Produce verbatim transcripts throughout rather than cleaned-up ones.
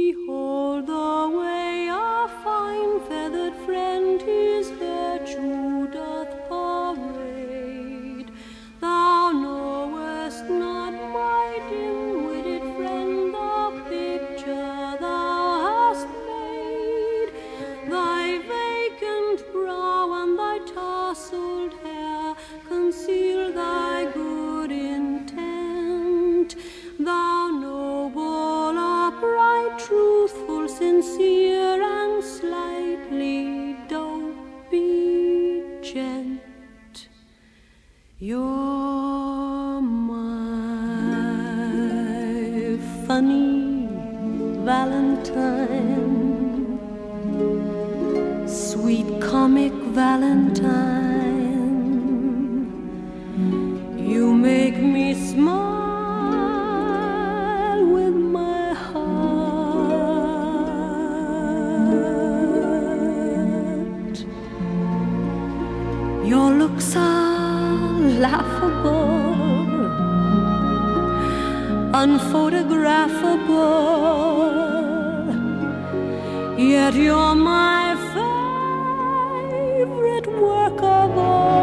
Behold the way a fine feathered friend his virtue doth parade. Thou knowest not, my dim-witted friend, the picture thou hast made. Thy vacant brow and thy tousled hair conceal thy good intent. Thou noble, upright, truthful, sincere, and slightly dopey gent. You're my funny Valentine, sweet comic Valentine. You make me smile with my heart. Your looks are laughable, unphotographable, yet you're my favorite work of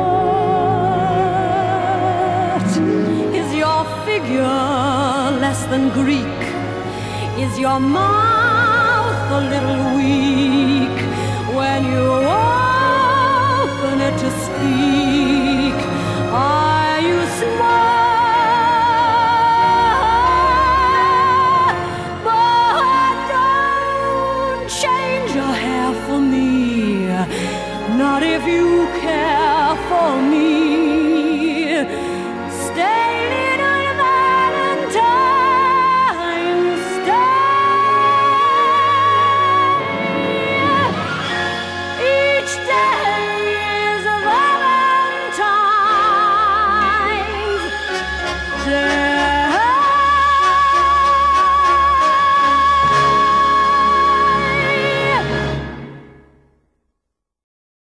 art. Is your figure less than Greek? Is your mouth a little weak when you open it to speak? Are you smart? But don't change your hair for me, not if you care for me.